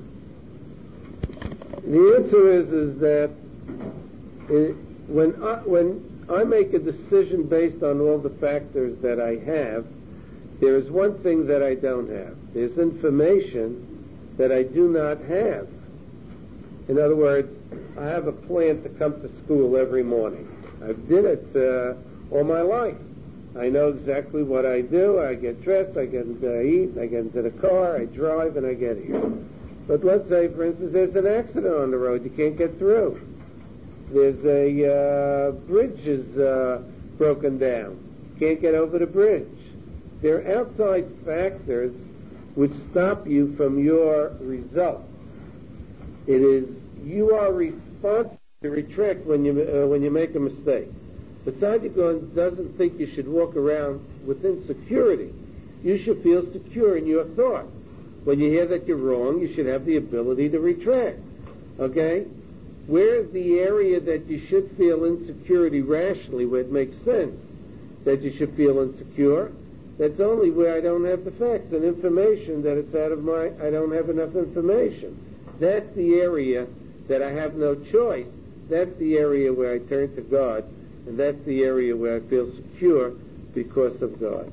The answer is is that it, when I, when I make a decision based on all the factors that I have, there is one thing that I don't have. There's information that I do not have. In other words, I have a plan to come to school every morning. I've did it uh, all my life. I know exactly what I do. I get dressed, I get uh, eat, I get into the car, I drive, and I get here. But let's say, for instance, there's an accident on the road. You can't get through. There's a uh, bridge is uh, broken down. You can't get over the bridge. There are outside factors which stop you from your results. It is you are responsible to retract when you uh, when you make a mistake. But Tzaddik doesn't think you should walk around with insecurity. You should feel secure in your thought. When you hear that you're wrong, you should have the ability to retract. Okay? Where is the area that you should feel insecurity rationally, where it makes sense that you should feel insecure? That's only where I don't have the facts and information, that it's out of my, I don't have enough information. That's the area that I have no choice. That's the area where I turn to God, and that's the area where I feel secure because of God.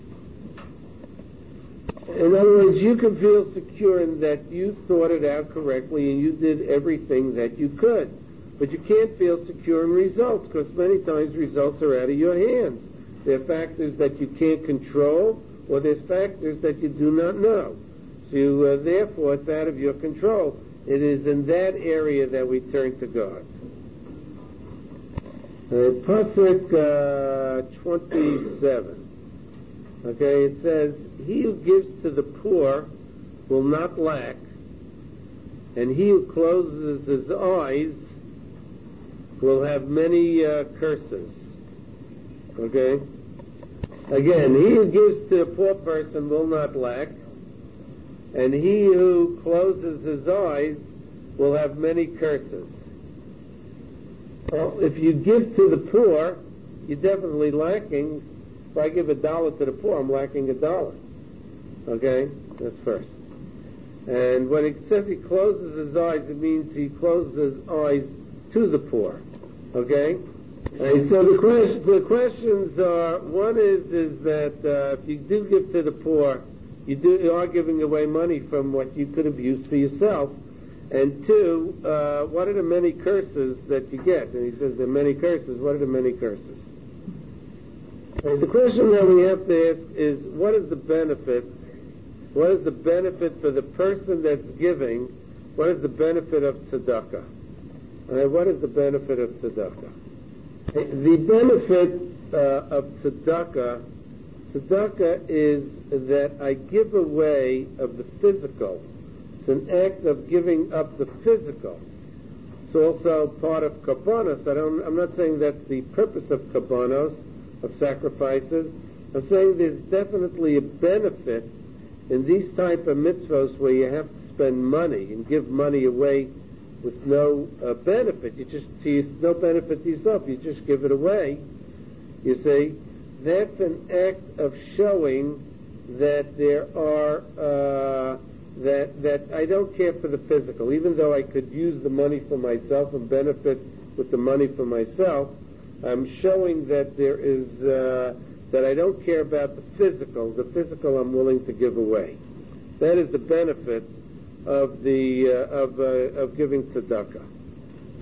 In other words, you can feel secure in that you thought it out correctly and you did everything that you could. But you can't feel secure in results, because many times results are out of your hands. There are factors that you can't control, or there's factors that you do not know. So uh, therefore, it's out of your control. It is in that area that we turn to God. Uh, Pasuk uh, twenty-seven. Okay, it says, "He who gives to the poor will not lack, and he who closes his eyes will have many uh, curses." Okay? Again, he who gives to a poor person will not lack, and he who closes his eyes will have many curses. Well, if you give to the poor, you're definitely lacking. If I give a dollar to the poor, I'm lacking a dollar. Okay? That's first. And when it says he closes his eyes, it means he closes his eyes to the poor. Okay? And so the, question, the questions are, one is is that uh, if you do give to the poor, you, do, you are giving away money from what you could have used for yourself. And two, uh, what are the many curses that you get? And he says there are many curses. What are the many curses? And the question that we have to ask is, what is the benefit? What is the benefit for the person that's giving? What is the benefit of tzedakah? Right, what is the benefit of tzedakah? The benefit uh, of tzedakah, tzedakah is that I give away of the physical. It's an act of giving up the physical. It's also part of kabbanos. I don't, I'm not saying that's the purpose of kabbanos, of sacrifices. I'm saying there's definitely a benefit in these type of mitzvahs where you have to spend money and give money away with no uh, benefit. You just to no benefit to yourself. You just give it away. You see, that's an act of showing that there are uh, that that I don't care for the physical, even though I could use the money for myself and benefit with the money for myself. I'm showing that there is uh, that I don't care about the physical. The physical I'm willing to give away. That is the benefit of the uh, of uh, of giving tzedakah.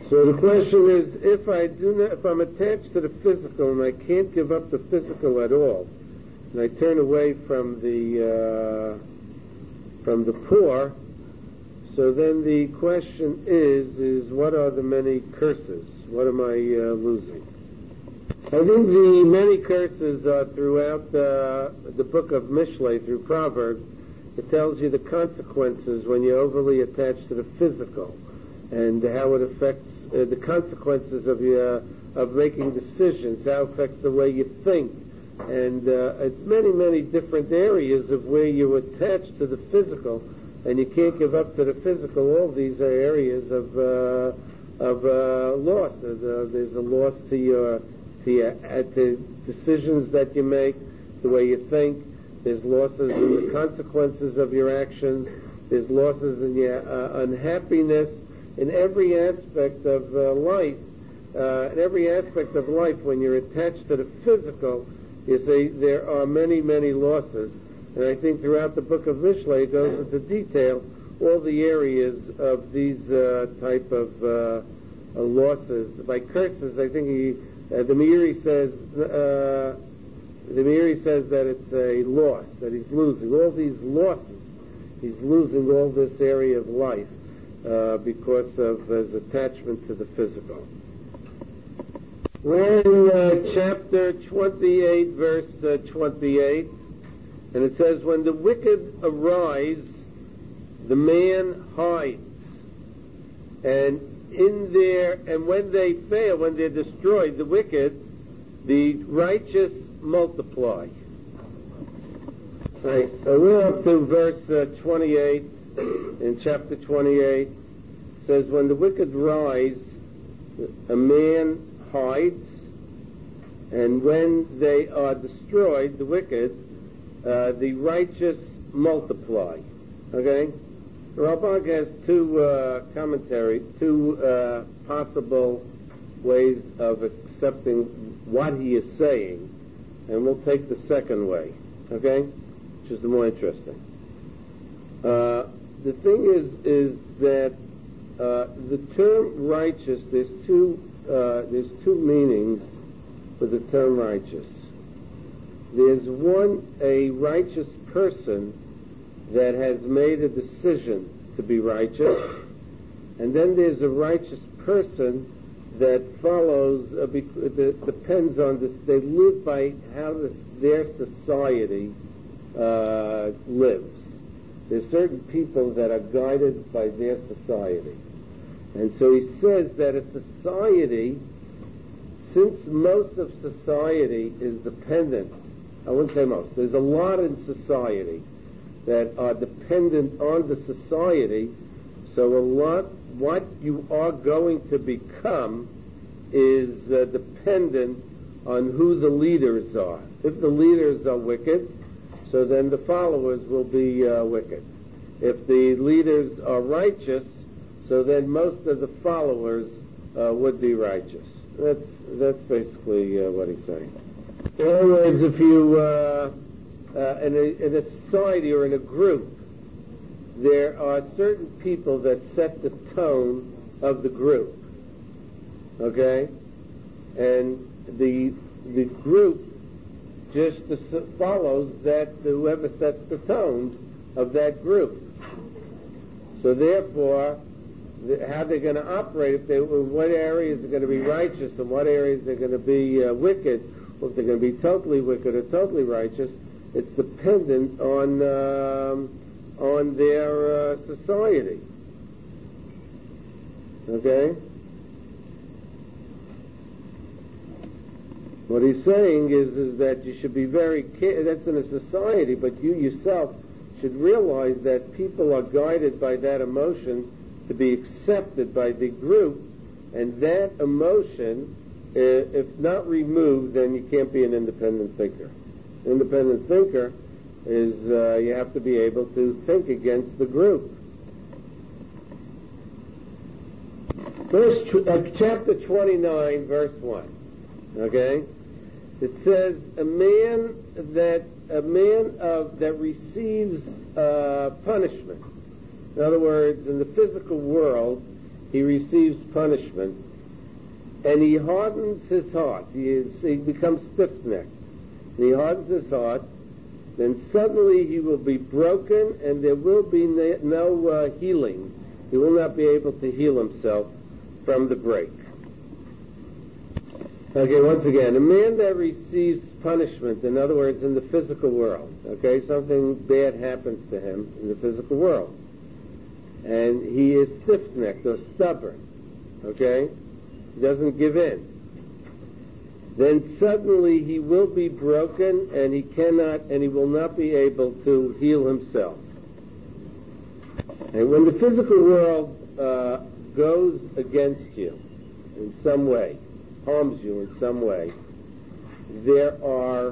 So the question is, if I do not, if I'm attached to the physical and I can't give up the physical at all, and I turn away from the uh, from the poor, so then the question is, is what are the many curses? What am I uh, losing? I think the many curses are throughout the, the book of Mishlei, through Proverbs. It tells you the consequences when you're overly attached to the physical, and how it affects uh, the consequences of your of making decisions, how it affects the way you think, and uh, it's many, many different areas of where you're attached to the physical, and you can't give up to the physical. All these are areas of uh, of uh, loss. There's a, there's a loss to your to your uh, to decisions that you make, the way you think. There's losses in the consequences of your actions. There's losses in your uh, unhappiness in every aspect of uh, life. Uh, in every aspect of life, when you're attached to the physical, you see there are many, many losses. And I think throughout the book of Mishlei it goes into detail all the areas of these uh, type of uh, uh, losses. By curses, I think he, uh, the Meiri says, uh, the Meiri says that it's a loss, that he's losing all these losses. He's losing all this area of life uh, because of his attachment to the physical. We're in uh, chapter twenty-eight, verse uh, twenty-eight, and it says, when the wicked arise, the man hides, and in their, and when they fail, when they're destroyed, the wicked, the righteous multiply. Right. So we're up to verse uh, twenty-eight in chapter twenty-eight. It says, when the wicked rise, a man hides, and when they are destroyed, the wicked, uh, the righteous multiply. Okay? Rambam has two uh, commentary, two uh, possible ways of accepting what he is saying, and we'll take the second way. Okay? Which is the more interesting. Uh, the thing is, is that uh, the term righteous, there's two, uh, there's two meanings for the term righteous. There's one, a righteous person that has made a decision to be righteous, and then there's a righteous person that follows, uh, bec- that depends on this, they live by how this, their society uh, lives. There's certain people that are guided by their society. And so he says that a society, since most of society is dependent, I wouldn't say most, there's a lot in society that are dependent on the society, so a lot, what you are going to become is uh, dependent on who the leaders are. If the leaders are wicked, so then the followers will be uh, wicked. If the leaders are righteous, so then most of the followers uh, would be righteous. That's that's basically uh, what he's saying. In other words, if you uh, uh, in, a, in a society or in a group, there are certain people that set the tone of the group. Okay, and the the group just follows that whoever sets the tone of that group. So therefore, the, how they're going to operate, if they, what areas are going to be righteous and what areas are going to be uh, wicked, or if they're going to be totally wicked or totally righteous, it's dependent on um, on their uh, society. Okay? What he's saying is, is that you should be very careful. That's in a society, but you yourself should realize that people are guided by that emotion to be accepted by the group, and that emotion, uh, if not removed, then you can't be an independent thinker. Independent thinker is uh, you have to be able to think against the group. Verse, uh, chapter twenty-nine, verse one. Okay? It says, a man that a man of that receives uh, punishment. In other words, in the physical world, he receives punishment, and he hardens his heart. He, is, he becomes stiff-necked. And he hardens his heart, then suddenly he will be broken, and there will be no uh, healing. He will not be able to heal himself from the break. Okay, once again, a man that receives punishment, in other words, in the physical world, okay, something bad happens to him in the physical world, and he is stiff-necked or stubborn, okay, he doesn't give in, then suddenly he will be broken, and he cannot, and he will not be able to heal himself. And when the physical world uh, goes against you in some way, harms you in some way, there are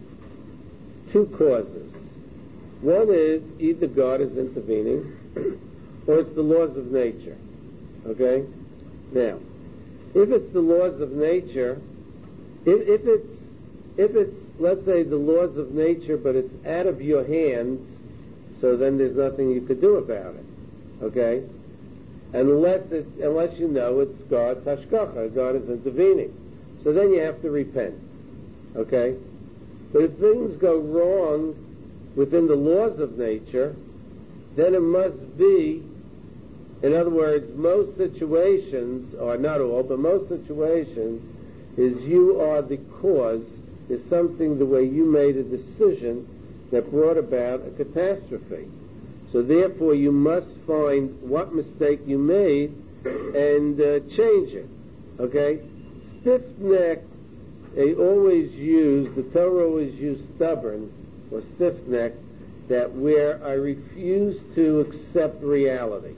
two causes. One is either God is intervening, or it's the laws of nature. Okay? Now, if it's the laws of nature, if, if it's, if it's, let's say, the laws of nature, but it's out of your hands, so then there's nothing you could do about it. Okay? Unless it, unless you know it's God's hashgacha, God is intervening. So then you have to repent. Okay? But if things go wrong within the laws of nature, then it must be, in other words, most situations, or not all, but most situations, is you are the cause, is something the way you made a decision that brought about a catastrophe. So therefore you must find what mistake you made and uh, change it. Okay? Stiff-necked, they always use, the Torah always used stubborn or stiff-necked, that where I refuse to accept reality.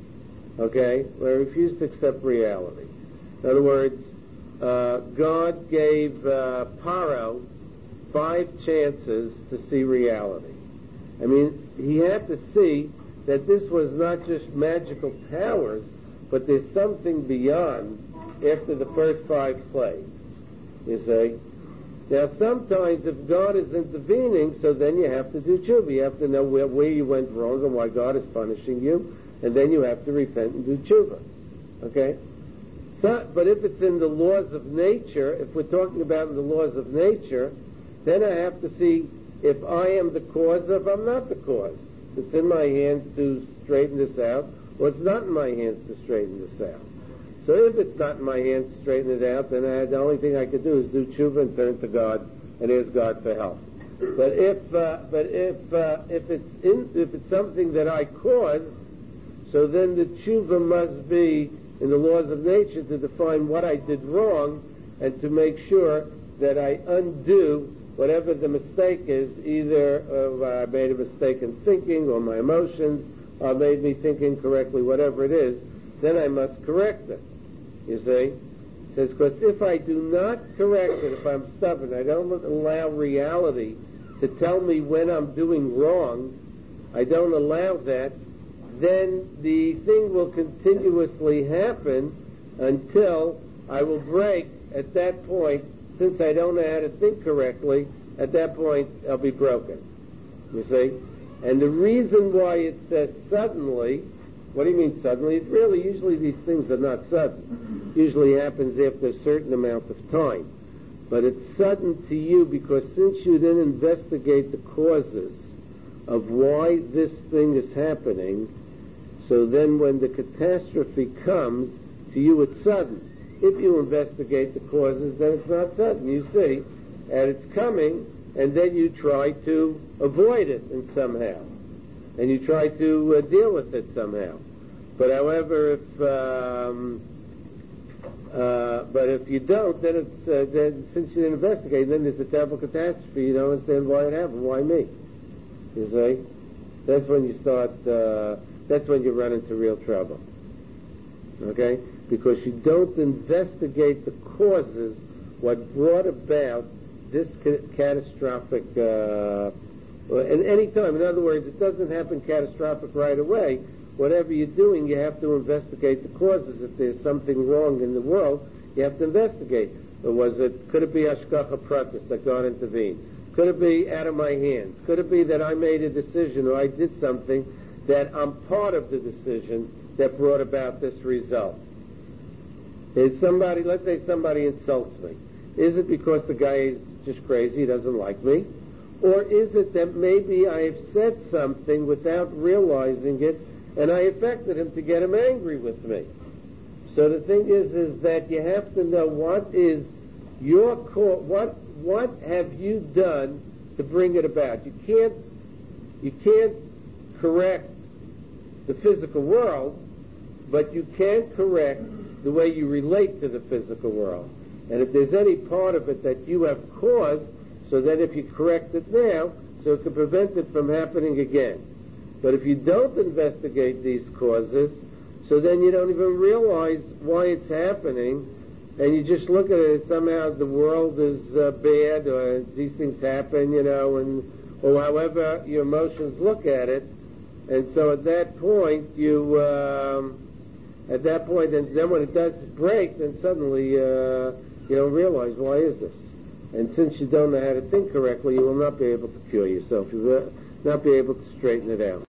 Okay? Where I refuse to accept reality. In other words, uh, God gave uh, Paro five chances to see reality. I mean, he had to see that this was not just magical powers, but there's something beyond after the first five plagues, you see. Now, sometimes if God is intervening, so then you have to do tshuva. You have to know where, where you went wrong and why God is punishing you, and then you have to repent and do tshuva. Okay? So, but if it's in the laws of nature, if we're talking about the laws of nature, then I have to see if I am the cause of, I'm not the cause. It's in my hands to straighten this out, or it's not in my hands to straighten this out. So if it's not in my hands to straighten it out, then I, the only thing I could do is do tshuva and turn to God and ask God for help. But if, uh, but if, uh, if it's in, if it's something that I caused, so then the tshuva must be in the laws of nature to define what I did wrong and to make sure that I undo whatever the mistake is, either uh, I made a mistake in thinking, or my emotions uh, made me think incorrectly, whatever it is, then I must correct it. You see? It says, because if I do not correct it, if I'm stubborn, I don't allow reality to tell me when I'm doing wrong, I don't allow that, then the thing will continuously happen until I will break at that point. Since I don't know how to think correctly, at that point I'll be broken. You see? And the reason why it says suddenly, what do you mean suddenly? It's really, usually these things are not sudden. It usually happens after a certain amount of time. But it's sudden to you because since you didn't investigate the causes of why this thing is happening, so then when the catastrophe comes, to you it's sudden. If you investigate the causes, then it's not sudden. You see, and it's coming, and then you try to avoid it in somehow, and you try to uh, deal with it somehow. But however, if um, uh, but if you don't, then it's uh, then since you didn't investigate, then it's a terrible catastrophe. You don't understand why it happened. Why me? You see, that's when you start. Uh, that's when you run into real trouble. Okay. Because you don't investigate the causes, what brought about this ca- catastrophic, uh, at any time. In other words, it doesn't happen catastrophic right away. Whatever you're doing, you have to investigate the causes. If there's something wrong in the world, you have to investigate. Or was it, could it be hashgacha pratis, that God intervened? Could it be out of my hands? Could it be that I made a decision or I did something that I'm part of the decision, that brought about this result? Is somebody, let's say somebody insults me. Is it because the guy is just crazy, he doesn't like me? Or is it that maybe I have said something without realizing it, and I affected him to get him angry with me? So the thing is, is that you have to know what is your cause, what, what have you done to bring it about? You can't, you can't correct the physical world, but you can correct the way you relate to the physical world. And if there's any part of it that you have caused, so that if you correct it now, so it can prevent it from happening again. But if you don't investigate these causes, so then you don't even realize why it's happening, and you just look at it as somehow the world is uh, bad, or these things happen, you know, and or however your emotions look at it. And so at that point, you, um, at that point, and then when it does break, then suddenly uh, you don't realize, why is this? And since you don't know how to think correctly, you will not be able to cure yourself. You will not be able to straighten it out.